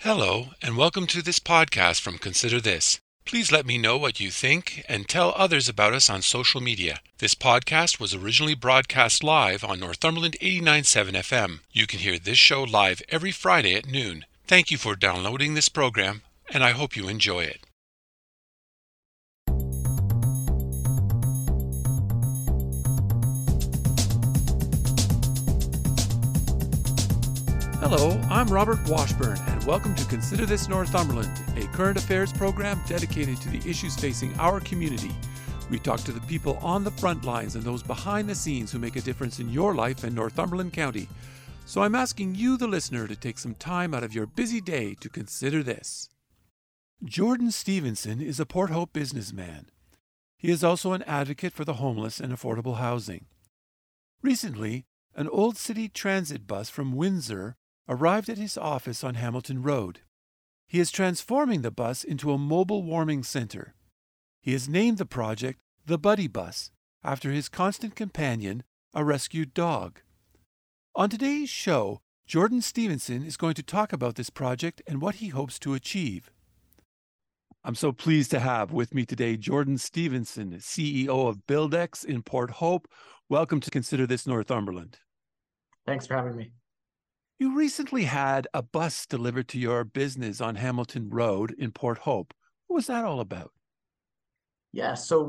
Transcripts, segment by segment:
Hello, and welcome to this podcast from Consider This. Please let me know what you think and tell others about us on social media. This podcast was originally broadcast live on Northumberland 89.7 FM. You can hear this show live every Friday at noon. Thank you for downloading this program, and I hope you enjoy it. Hello, I'm Robert Washburn, and welcome to Consider This Northumberland, a current affairs program dedicated to the issues facing our community. We talk to the people on the front lines and those behind the scenes who make a difference in your life in Northumberland County. So I'm asking you, the listener, to take some time out of your busy day to consider this. Jordan Stevenson is a Port Hope businessman. He is also an advocate for the homeless and affordable housing. Recently, an old city transit bus from Windsor arrived at his office on Hamilton Road. He is transforming the bus into a mobile warming center. He has named the project the Buddy Bus, after his constant companion, a rescued dog. On today's show, Jordan Stevenson is going to talk about this project and what he hopes to achieve. I'm so pleased to have with me today Jordan Stevenson, CEO of Buildex in Port Hope. Welcome to Consider This Northumberland. Thanks for having me. You recently had a bus delivered to your business on Hamilton Road in Port Hope. What was that all about? Yeah, so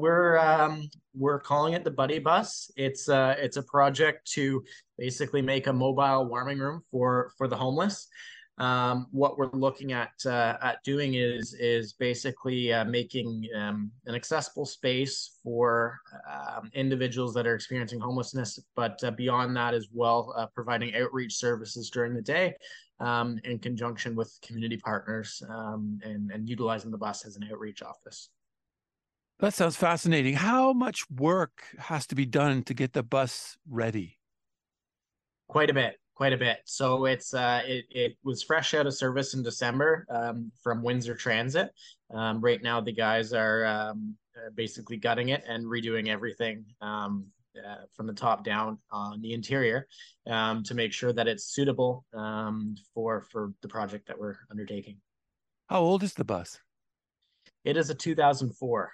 we're calling it the Buddy Bus. It's a project to basically make a mobile warming room for the homeless. What we're looking at doing is basically making an accessible space for individuals that are experiencing homelessness, but beyond that as well, providing outreach services during the day in conjunction with community partners and utilizing the bus as an outreach office. That sounds fascinating. How much work has to be done to get the bus ready? Quite a bit. So it was fresh out of service in December from Windsor Transit. Right now, the guys are basically gutting it and redoing everything from the top down on the interior to make sure that it's suitable for the project that we're undertaking. How old is the bus? It is a 2004.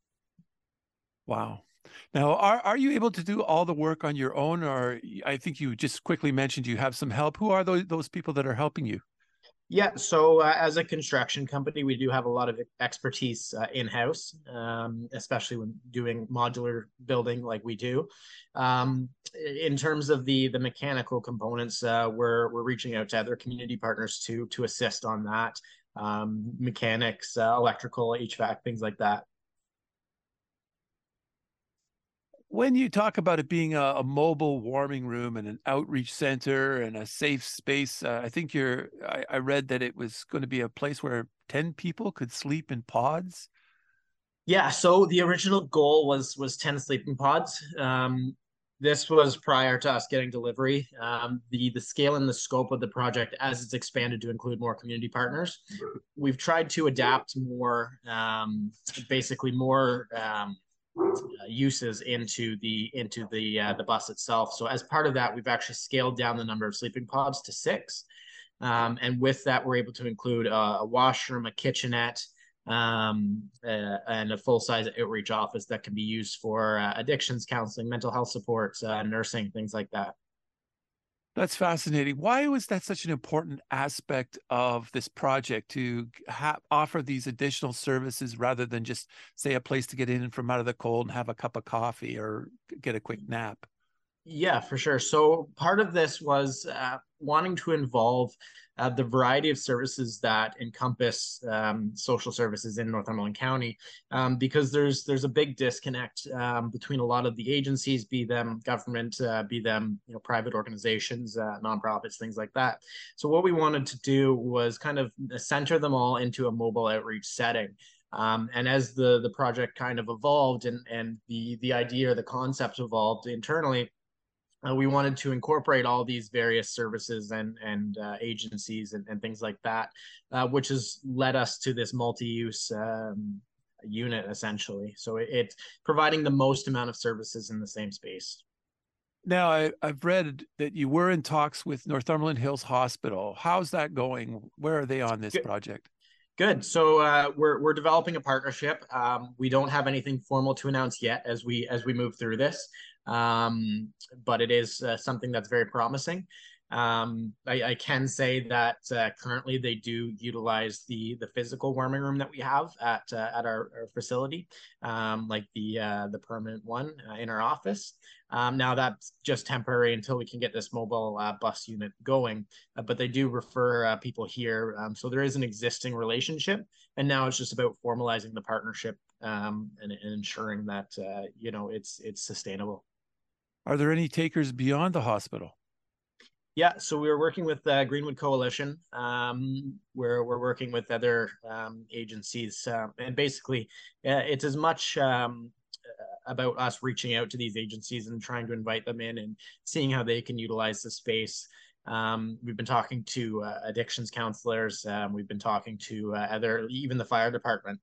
Wow. Now, are you able to do all the work on your own, or I think you just quickly mentioned you have some help. Who are those people that are helping you? Yeah, so as a construction company, we do have a lot of expertise in-house, especially when doing modular building like we do. In terms of the mechanical components, we're reaching out to other community partners to assist on that, mechanics, electrical, HVAC, things like that. When you talk about it being a mobile warming room and an outreach center and a safe space, I think I read that it was going to be a place where 10 people could sleep in pods. Yeah, so the original goal was 10 sleeping pods. This was prior to us getting delivery. The scale and the scope of the project as it's expanded to include more community partners. We've tried to adapt more, basically more uses into the bus itself. So as part of that, we've actually scaled down the number of sleeping pods to 6. And with that, we're able to include a washroom, a kitchenette, and a full-size outreach office that can be used for addictions counseling, mental health support, nursing, things like that. That's fascinating. Why was that such an important aspect of this project to offer these additional services rather than just, say, a place to get in from out of the cold and have a cup of coffee or get a quick nap? Yeah, for sure. So part of this was wanting to involve the variety of services that encompass social services in Northumberland County, because there's a big disconnect between a lot of the agencies, be them government, be them private organizations, nonprofits, things like that. So what we wanted to do was kind of center them all into a mobile outreach setting. And as the project kind of evolved and the idea or the concept evolved internally, we wanted to incorporate all these various services and agencies and things like that, which has led us to this multi-use unit essentially. So it's providing the most amount of services in the same space. Now, I've read that you were in talks with Northumberland Hills Hospital. How's that going? Where are they on this project? Good. So we're developing a partnership. We don't have anything formal to announce yet as we move through this, but it is something that's very promising. I can say that currently they do utilize the physical warming room that we have at our facility, like the permanent one in our office. Now that's just temporary until we can get this mobile bus unit going, but they do refer people here. So there is an existing relationship, and now it's just about formalizing the partnership and ensuring that it's sustainable. Are there any takers beyond the hospital? Yeah, so we were working with Greenwood Coalition. We're working with other agencies, and basically, it's as much about us reaching out to these agencies and trying to invite them in and seeing how they can utilize the space. We've been talking to addictions counselors. We've been talking to even the fire department.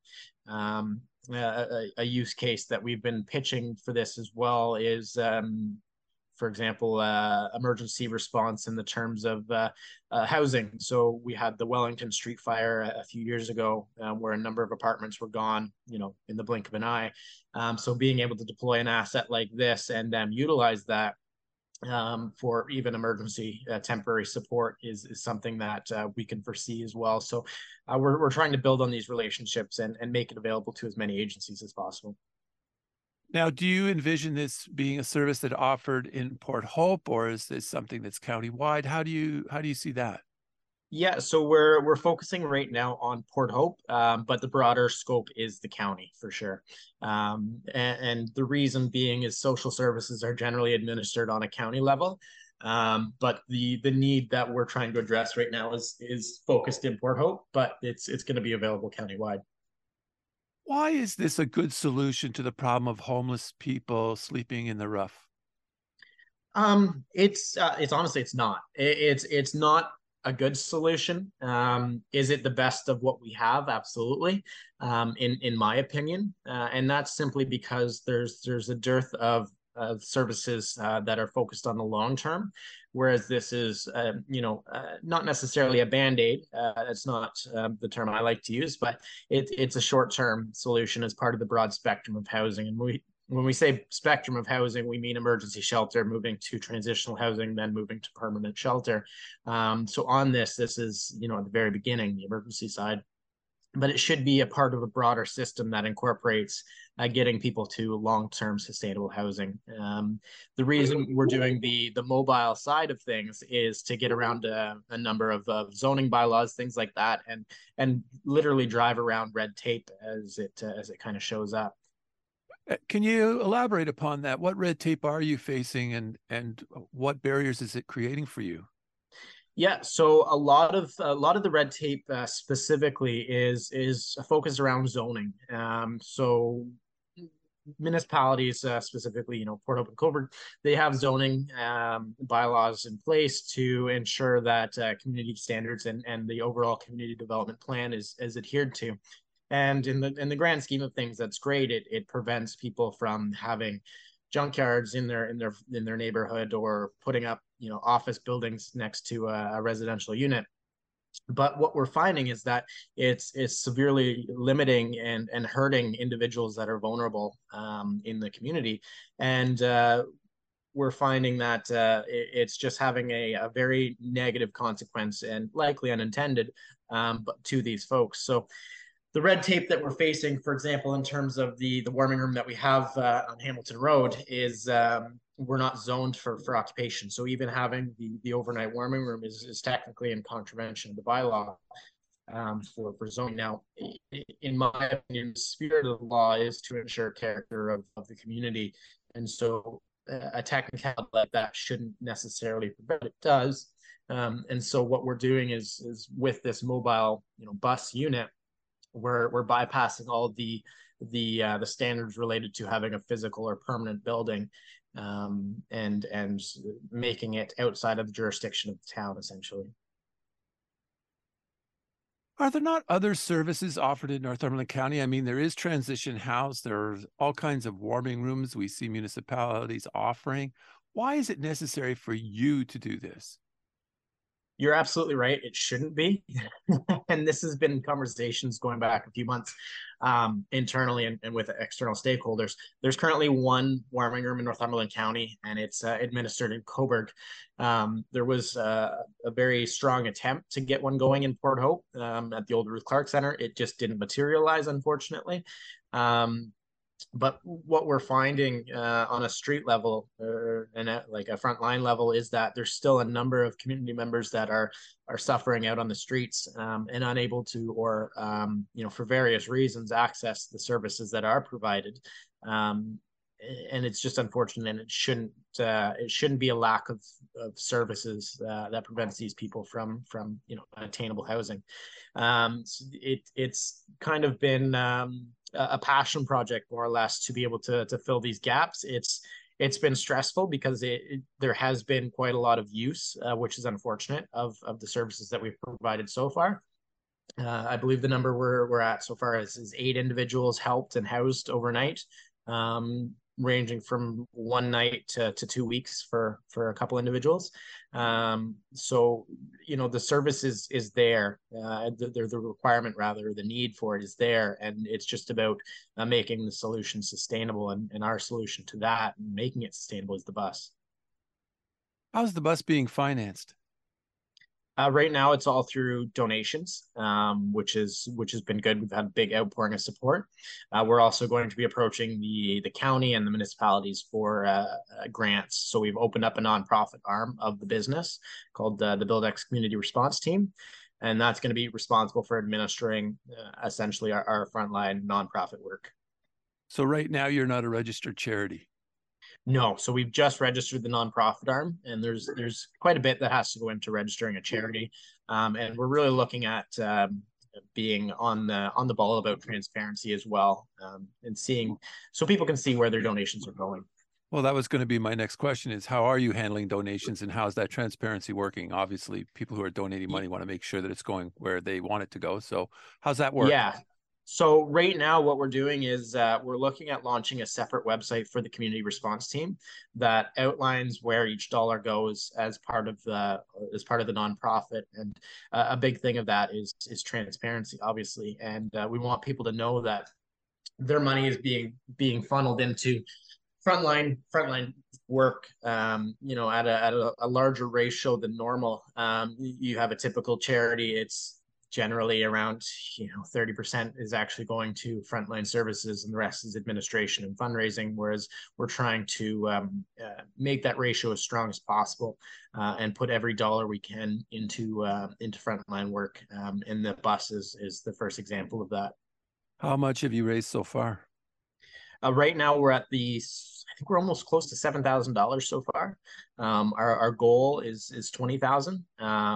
A use case that we've been pitching for this as well is for example, emergency response in the terms of housing. So we had the Wellington Street fire a few years ago, where a number of apartments were gone, in the blink of an eye. So being able to deploy an asset like this and utilize that for even emergency temporary support is something that we can foresee as well. So we're trying to build on these relationships and make it available to as many agencies as possible. Now, do you envision this being a service that offered in Port Hope, or is this something that's countywide? How do you see that? Yeah, so we're focusing right now on Port Hope, but the broader scope is the county for sure. And the reason being is social services are generally administered on a county level, but the need that we're trying to address right now is focused in Port Hope, but it's going to be available countywide. Why is this a good solution to the problem of homeless people sleeping in the rough? It's honestly it's not. It's not a good solution. Is it the best of what we have? Absolutely. In my opinion, and that's simply because there's a dearth of services that are focused on the long term, whereas this is not necessarily a band-aid. That's not the term I like to use, but it's a short-term solution as part of the broad spectrum of housing. And when we say spectrum of housing, we mean emergency shelter, moving to transitional housing, then moving to permanent shelter. So on this is, at the very beginning, the emergency side, but it should be a part of a broader system that incorporates getting people to long-term sustainable housing. The reason we're doing the mobile side of things is to get around a number of zoning bylaws, things like that, and literally drive around red tape as it kind of shows up. Can you elaborate upon that? What red tape are you facing, and what barriers is it creating for you? Yeah, so a lot of the red tape specifically is focused around zoning. So municipalities, specifically, Port Hope and Cobourg, they have zoning bylaws in place to ensure that community standards and the overall community development plan is adhered to. And in the grand scheme of things, that's great. It prevents people from having junkyards in their neighborhood or putting up office buildings next to a residential unit. But what we're finding is that it's severely limiting and hurting individuals that are vulnerable in the community. And we're finding that it's just having a very negative consequence and likely unintended, but to these folks. So the red tape that we're facing, for example, in terms of the warming room that we have on Hamilton Road, is we're not zoned for occupation. So even having the overnight warming room is technically in contravention of the bylaw for zoning. Now, in my opinion, the spirit of the law is to ensure character of the community, and so a technicality like that shouldn't necessarily, but it does. And so what we're doing is with this mobile bus unit, we're bypassing all the standards related to having a physical or permanent building, and making it outside of the jurisdiction of the town, essentially. Are there not other services offered in Northumberland County? I mean, there is Transition House. There are all kinds of warming rooms we see municipalities offering. Why is it necessary for you to do this? You're absolutely right. It shouldn't be. And this has been conversations going back a few months internally and with external stakeholders. There's currently one warming room in Northumberland County, and it's administered in Cobourg. There was a very strong attempt to get one going in Port Hope at the old Ruth Clark Center. It just didn't materialize, unfortunately. But what we're finding on a street level and at like a frontline level is that there's still a number of community members that are suffering out on the streets and unable to, or for various reasons, access the services that are provided. And it's just unfortunate, and it shouldn't be a lack of services that prevents these people from attainable housing. It's kind of been a passion project, more or less, to be able to fill these gaps. It's been stressful because there has been quite a lot of use, which is unfortunate, of the services that we've provided so far. I believe the number we're at so far is 8 individuals helped and housed overnight, ranging from 1 night to 2 weeks for a couple individuals. So the service is there, the requirement, rather, the need for it is there, and it's just about making the solution sustainable, and our solution to that, and making it sustainable, is the bus. How's the bus being financed? Right now, it's all through donations, which has been good. We've had a big outpouring of support. We're also going to be approaching the county and the municipalities for grants. So we've opened up a nonprofit arm of the business called the Buildex Community Response Team, and that's going to be responsible for administering essentially our frontline nonprofit work. So right now, you're not a registered charity. No, so we've just registered the nonprofit arm, and there's quite a bit that has to go into registering a charity, and we're really looking at being on the ball about transparency as well, and seeing, so people can see where their donations are going. Well, that was going to be my next question: is how are you handling donations, and how's that transparency working? Obviously, people who are donating money want to make sure that it's going where they want it to go. So how's that work? Yeah. So right now, what we're doing is we're looking at launching a separate website for the community response team that outlines where each dollar goes as part of the nonprofit. And a big thing of that is transparency, obviously. And we want people to know that their money is being funneled into frontline work, at a larger ratio than normal. You have a typical charity, it's generally around 30% is actually going to frontline services, and the rest is administration and fundraising, whereas we're trying to make that ratio as strong as possible, and put every dollar we can into frontline work, and the bus is the first example of that. How much have you raised so far? Right now we're at I think we're almost close to $7,000 so far. Our goal is 20,000.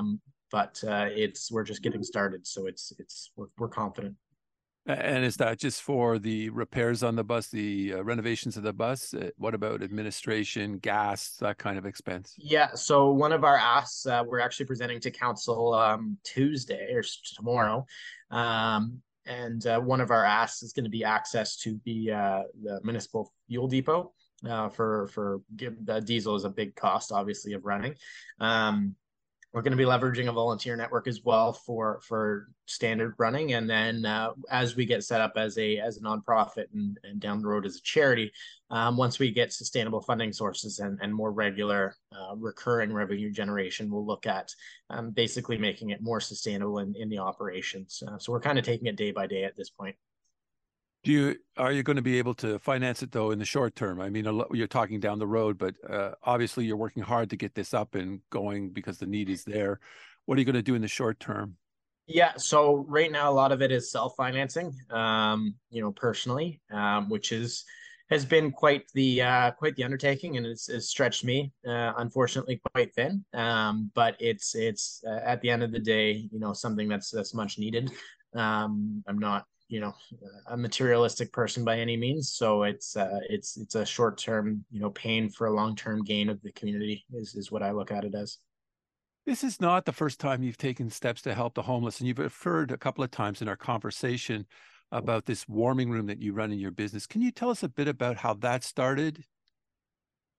But we're just getting started, so we're confident. And is that just for the repairs on the bus, the renovations of the bus? What about administration, gas, that kind of expense? Yeah, so one of our asks, we're actually presenting to council Tuesday or tomorrow, and one of our asks is going to be access to the municipal fuel depot. For the diesel is a big cost, obviously, of running. We're going to be leveraging a volunteer network as well for standard running, and then as we get set up as a nonprofit and down the road as a charity, once we get sustainable funding sources and more regular recurring revenue generation, we'll look at basically making it more sustainable in the operations. So we're kind of taking it day by day at this point. Are you going to be able to finance it, though, in the short term? I mean, you're talking down the road, but obviously you're working hard to get this up and going because the need is there. What are you going to do in the short term? Yeah, so right now a lot of it is self-financing, personally, which has been quite the undertaking, and it's stretched me, unfortunately, quite thin. But it's at the end of the day, something that's much needed. I'm not a materialistic person by any means, so it's a short-term pain for a long-term gain of the community is what I look at it as. This is not the first time you've taken steps to help the homeless, and you've referred a couple of times in our conversation about this warming room that you run in your business. Can you tell us a bit about how that started?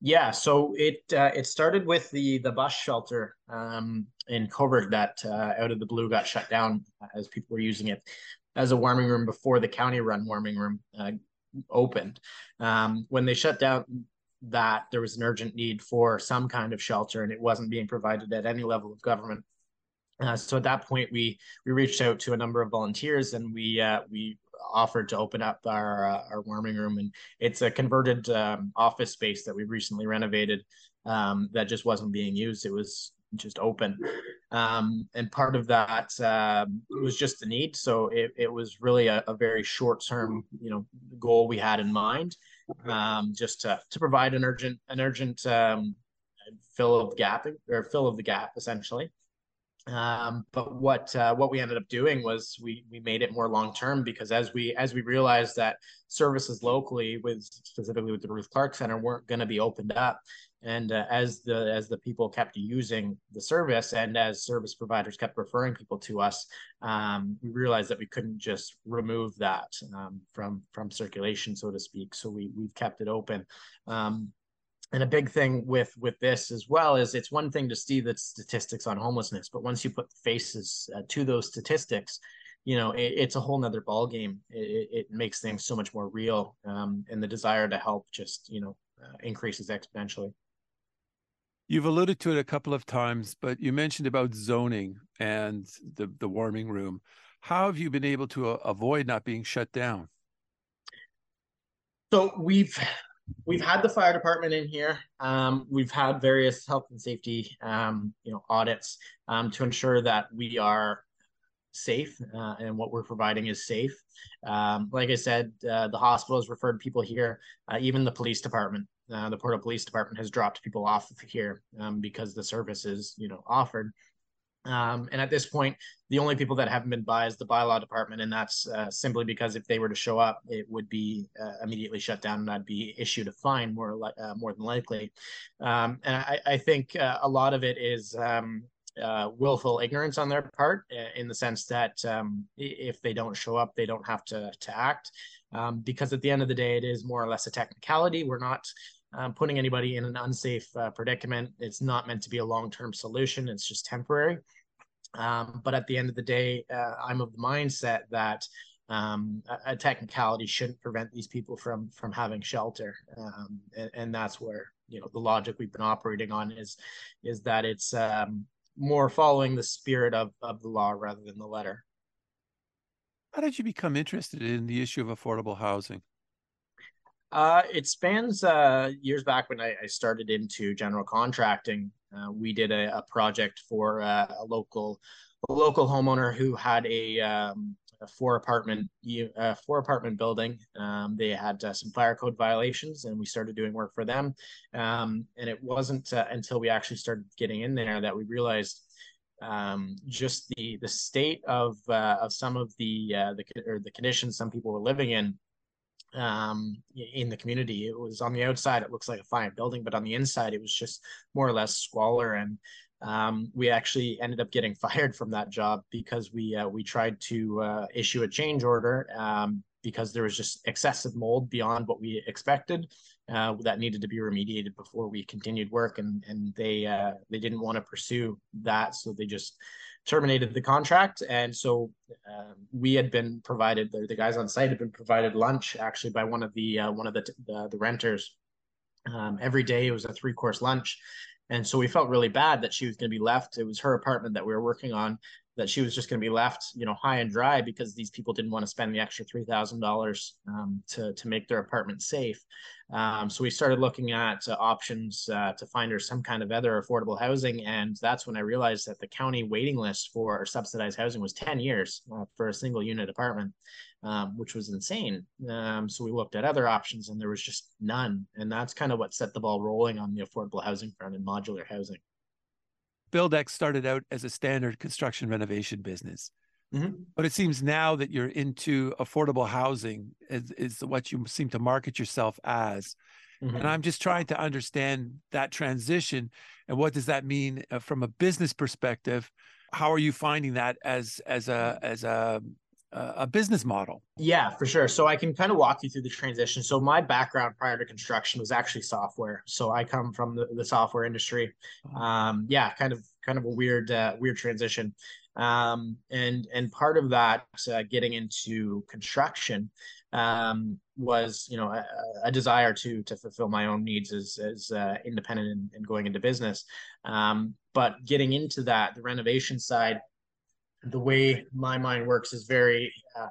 Yeah, so it started with the bus shelter in Coburg that out of the blue got shut down as people were using it as a warming room before the county run warming room opened. When they shut down that, there was an urgent need for some kind of shelter, and it wasn't being provided at any level of government. So at that point, we reached out to a number of volunteers, and we offered to open up our warming room, and it's a converted office space that we recently renovated that just wasn't being used. It was just open, and part of that was just the need. So it was really a very short term, goal we had in mind, just to provide an urgent fill of the gap essentially. But what we ended up doing was we made it more long term, because as we realized that services locally, specifically with the Ruth Clark Center, weren't going to be opened up, and as the people kept using the service, and as service providers kept referring people to us, we realized that we couldn't just remove that from circulation, so to speak. So we've kept it open. And a big thing with this as well is, it's one thing to see the statistics on homelessness, but once you put faces to those statistics, it's a whole nother ball game. It makes things so much more real, and the desire to help just increases exponentially. You've alluded to it a couple of times, but you mentioned about zoning and the warming room. How have you been able to avoid not being shut down? So we've had the fire department in here. We've had various health and safety, audits to ensure that we are safe, and what we're providing is safe. Like I said, the hospital has referred people here. Even the police department, the Portal Police Department, has dropped people off of here because the service is, offered. And at this point, the only people that haven't been by is the bylaw department, and that's simply because if they were to show up, it would be immediately shut down, and I'd be issued a fine more than likely. And I think a lot of it is willful ignorance on their part, in the sense that if they don't show up, they don't have to act, because at the end of the day, it is more or less a technicality. We're not putting anybody in an unsafe predicament. It's not meant to be a long-term solution. It's just temporary. But at the end of the day, I'm of the mindset that a technicality shouldn't prevent these people from having shelter, and that's where the logic we've been operating on is that it's more following the spirit of the law rather than the letter. How did you become interested in the issue of affordable housing? It spans years back when I started into general contracting. We did a project for a local homeowner who had a four apartment building. They had some fire code violations, and we started doing work for them. And it wasn't until we actually started getting in there that we realized just the state of some of the conditions some people were living in the community. It was on the outside, it looks like a fine building, but on the inside, it was just more or less squalor. And we actually ended up getting fired from that job because we tried to issue a change order because there was just excessive mold beyond what we expected that needed to be remediated before we continued work. And they didn't want to pursue that, so they just terminated the contract. And so we had been provided, the guys on site had been provided lunch actually by one of the renters. Every day it was a 3-course lunch. And so we felt really bad that she was going to be left. It was her apartment that we were working on, that she was just going to be left, high and dry, because these people didn't want to spend the extra $3,000 to make their apartment safe. So we started looking at options to find her some kind of other affordable housing, and that's when I realized that the county waiting list for subsidized housing was 10 years for a single unit apartment, which was insane. So we looked at other options, and there was just none, and that's kind of what set the ball rolling on the affordable housing front and modular housing. Buildex started out as a standard construction renovation business. Mm-hmm. But it seems now that you're into affordable housing is what you seem to market yourself as. Mm-hmm. And I'm just trying to understand that transition, and what does that mean from a business perspective? How are you finding that as a a business model. Yeah, for sure. So I can kind of walk you through the transition. So my background prior to construction was actually software. So I come from the software industry. Yeah, kind of a weird transition. And part of that getting into construction was, you know, a desire to fulfill my own needs as independent and going into business. But getting into that, the renovation side, the way my mind works is very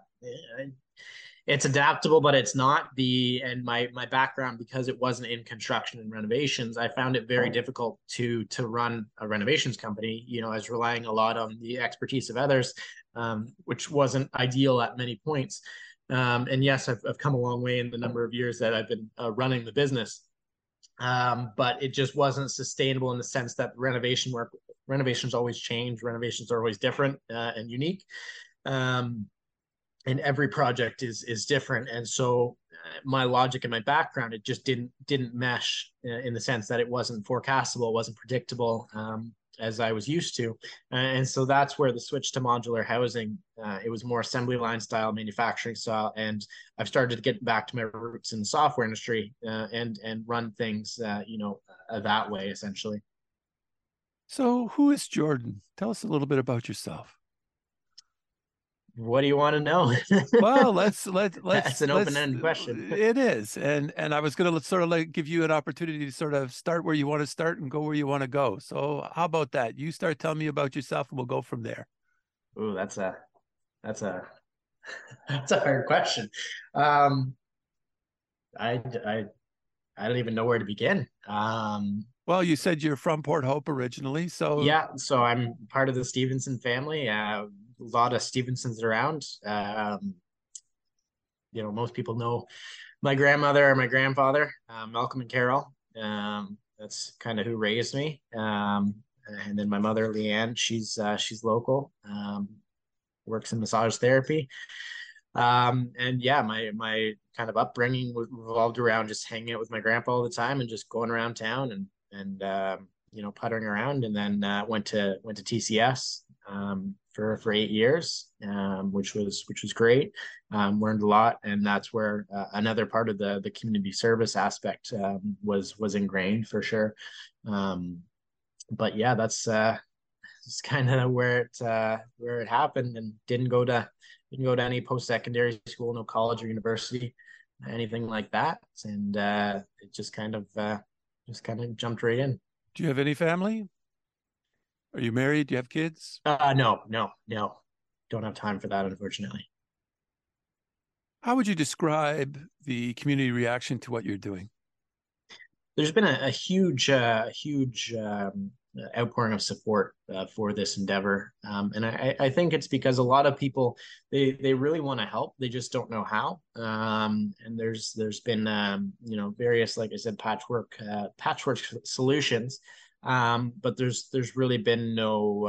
it's adaptable, but it's not the and my background, because it wasn't in construction and renovations, I found it very difficult to run a renovations company. You know, I was relying a lot on the expertise of others, which wasn't ideal at many points. And yes, I've come a long way in the number of years that I've been running the business, but it just wasn't sustainable in the sense that renovations always change, renovations are always different and unique. And every project is different, and so my logic and my background, it just didn't mesh in the sense that it wasn't forecastable, it wasn't predictable, as I was used to. And so that's where the switch to modular housing, it was more assembly line style, manufacturing style, and I've started to get back to my roots in the software industry, and run things that way essentially. So who is Jordan? Tell us a little bit about yourself. What do you want to know? Well, That's an let's open-ended question. it is. And I was going to sort of like give you an opportunity to sort of start where you want to start and go where you want to go. So how about that? You start telling me about yourself and we'll go from there. Ooh, that's a that's a hard question. Um, I, I, I don't even know where to begin. Well, you said you're from Port Hope originally, so Yeah, so I'm part of the Stevenson family. A lot of Stevensons around. You know, most people know my grandmother or my grandfather, Malcolm and Carol. That's kind of who raised me. And then my mother, Leanne, she's local, works in massage therapy. And yeah, my kind of upbringing revolved around just hanging out with my grandpa all the time and just going around town and you know, puttering around. And then went to TCS for 8 years, which was great. Learned a lot, and that's where another part of the community service aspect was ingrained for sure. But yeah, that's kind of where it happened, and didn't go to any post-secondary school, no college or university, anything like that. And it just kind of jumped right in. do you have any family? Are you married? Do you have kids? No. Don't have time for that, unfortunately. How would you describe the community reaction to what you're doing? There's been a huge outpouring of support for this endeavor, and I think it's because a lot of people, they really want to help, they just don't know how. And there's been you know, various, like I said, patchwork solutions, but there's really been no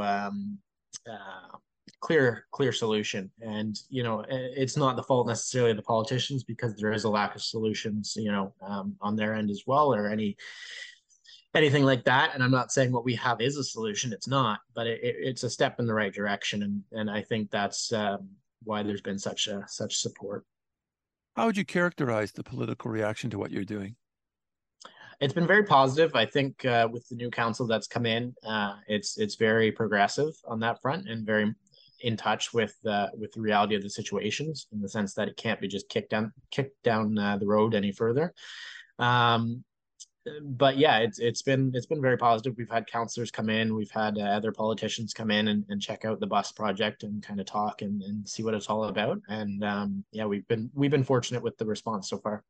clear solution. And you know, it's not the fault necessarily of the politicians, because there is a lack of solutions, you know, on their end as well, or anything like that. And I'm not saying what we have is a solution, it's not, but it's a step in the right direction. And I think that's why there's been such support. How would you characterize the political reaction to what you're doing? It's been very positive. I think with the new council that's come in, it's very progressive on that front, and very in touch with the reality of the situations, in the sense that it can't be just kicked down the road any further. Um, but yeah, it's been very positive. We've had counselors come in, we've had other politicians come in and check out the bus project and kind of talk and see what it's all about. And yeah, we've been fortunate with the response so far.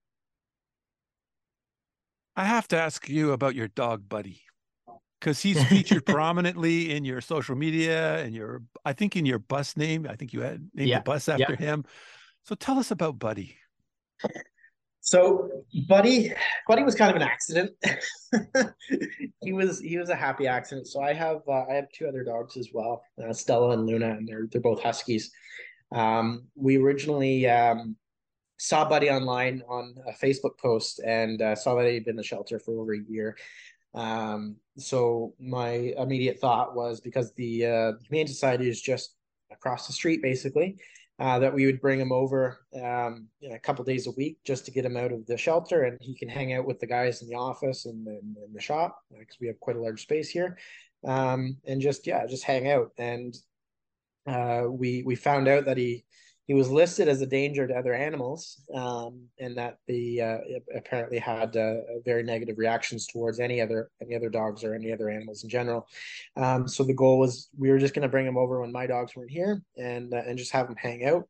I have to ask you about your dog, Buddy, because he's featured prominently in your social media and I think in your bus name. I think you had named the Yeah, bus yeah. after him. So tell us about Buddy. So Buddy was kind of an accident. He was a happy accident. So I have two other dogs as well, Stella and Luna, and they're both Huskies. We originally saw Buddy online on a Facebook post, and saw that he'd been in the shelter for over a year. So my immediate thought was, because the Humane Society is just across the street, basically, that we would bring him over a couple days a week just to get him out of the shelter, and he can hang out with the guys in the office and in the shop because we have quite a large space here, and just hang out. And we found out that he was listed as a danger to other animals, and that the apparently had very negative reactions towards any other dogs or any other animals in general. So the goal was we were just going to bring him over when my dogs weren't here, and just have him hang out.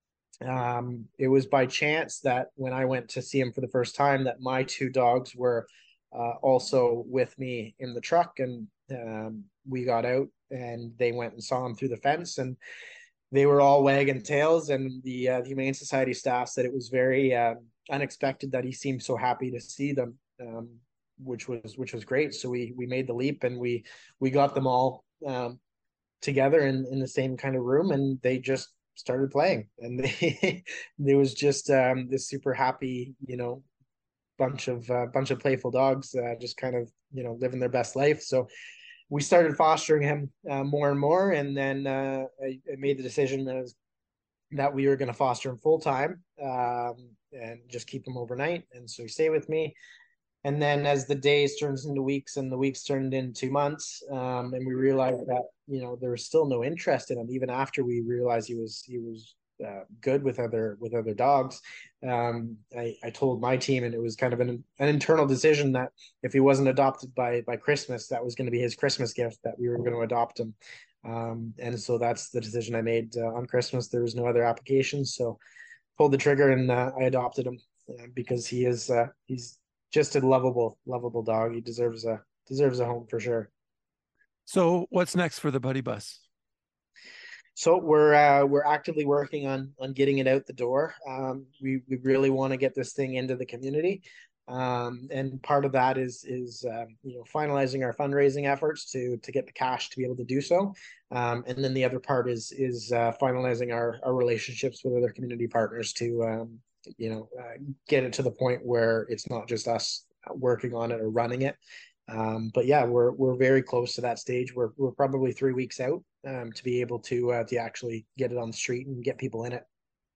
It was by chance that when I went to see him for the first time, that my two dogs were also with me in the truck, and we got out and they went and saw him through the fence, and they were all wagging tails. And the Humane Society staff said it was very unexpected that he seemed so happy to see them, which was great. So we made the leap, and we got them all together in the same kind of room, and they just started playing, and there was just this super happy, bunch of playful dogs, just kind of living their best life. So we started fostering him more and more, and then I made the decision that we were going to foster him full time, and just keep him overnight. And so he stayed with me. And then as the days turns into weeks and the weeks turned into months, and we realized that there was still no interest in him, even after we realized he was good with other dogs. I told my team, and it was kind of an internal decision, that if he wasn't adopted by Christmas, that was going to be his Christmas gift, that we were going to adopt him. And so that's the decision I made on Christmas. There was no other applications, so pulled the trigger, and I adopted him because he's just a lovable dog. He deserves a home for sure. So what's next for the Buddy Bus? So we're actively working on getting it out the door. We really want to get this thing into the community, and part of that is finalizing our fundraising efforts to get the cash to be able to do so, and then the other part is finalizing our relationships with other community partners to get it to the point where it's not just us working on it or running it. But yeah, we're very close to that stage. We're probably 3 weeks out to be able to actually get it on the street and get people in it.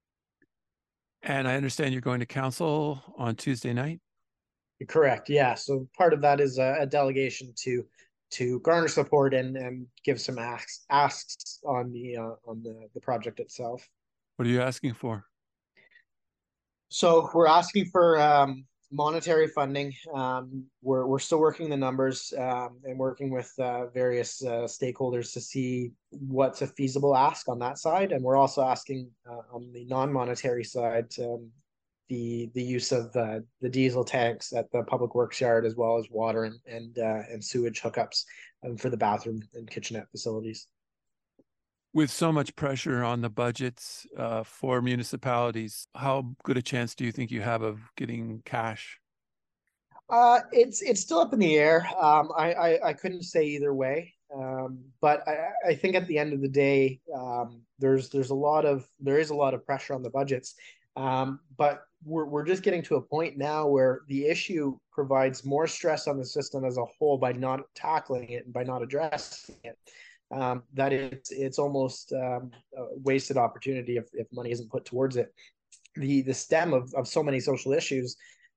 And I understand you're going to council on Tuesday night. Correct. Yeah. So part of that is a delegation to garner support and give some asks on the project itself. What are you asking for? So we're asking for monetary funding. We're still working the numbers and working with various stakeholders to see what's a feasible ask on that side, and we're also asking on the non-monetary side the use of the diesel tanks at the public works yard, as well as water and sewage hookups for the bathroom and kitchenette facilities. With so much pressure on the budgets for municipalities, how good a chance do you think you have of getting cash? It's still up in the air. I couldn't say either way. But I think at the end of the day, there is a lot of pressure on the budgets. But we're just getting to a point now where the issue provides more stress on the system as a whole by not tackling it and by not addressing it. That it's almost a wasted opportunity if money isn't put towards it. The stem of so many social issues,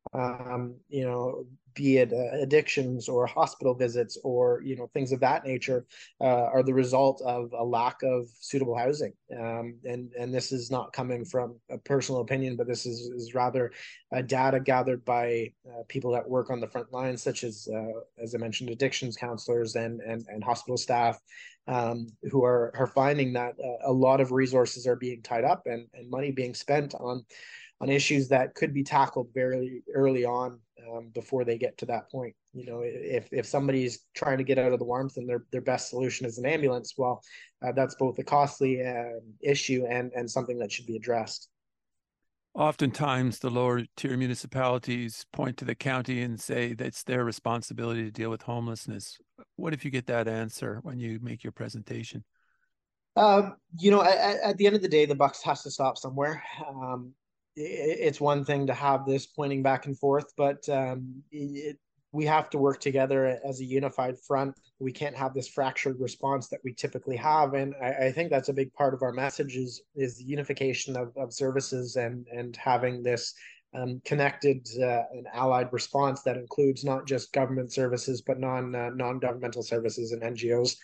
be it addictions or hospital visits or things of that nature, are the result of a lack of suitable housing. And this is not coming from a personal opinion, but this is rather data gathered by people that work on the front lines, such as I mentioned, addictions counselors and hospital staff, who are finding that a lot of resources are being tied up and money being spent on issues that could be tackled very early on, before they get to that point. If somebody's trying to get out of the warmth and their best solution is an ambulance, well, that's both a costly issue and something that should be addressed. Oftentimes, the lower tier municipalities point to the county and say that it's their responsibility to deal with homelessness. What if you get that answer when you make your presentation? At the end of the day, the buck has to stop somewhere. It's one thing to have this pointing back and forth, but we have to work together as a unified front. We can't have this fractured response that we typically have. And I think that's a big part of our message is the unification of services and having this connected and allied response that includes not just government services, but non-governmental services and NGOs.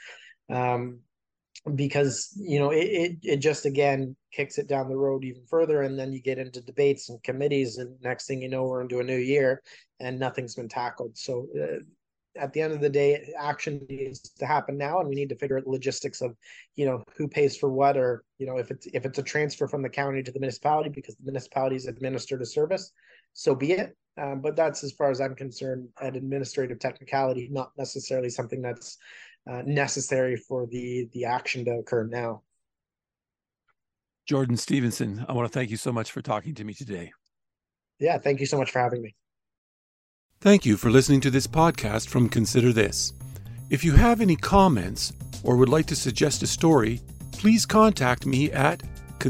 Because it just again kicks it down the road even further, and then you get into debates and committees, and next thing you know, we're into a new year and nothing's been tackled. So at the end of the day, action needs to happen now, and we need to figure out the logistics of who pays for what, or if it's a transfer from the county to the municipality because the municipalities administered a service, so be it. But that's, as far as I'm concerned, an administrative technicality, not necessarily something that's necessary for the action to occur now. Jordan Stevenson, I want to thank you so much for talking to me today. Yeah, thank you so much for having me. Thank you for listening to this podcast from Consider This. If you have any comments or would like to suggest a story, please contact me at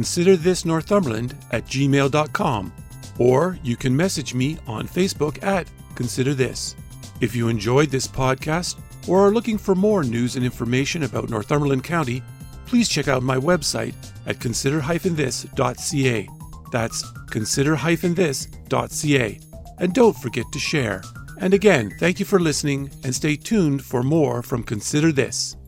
considerthisnorthumberland@gmail.com, or you can message me on Facebook at Consider This. If you enjoyed this podcast or are looking for more news and information about Northumberland County, please check out my website at consider-this.ca. That's consider-this.ca. And don't forget to share. And again, thank you for listening, and stay tuned for more from Consider This.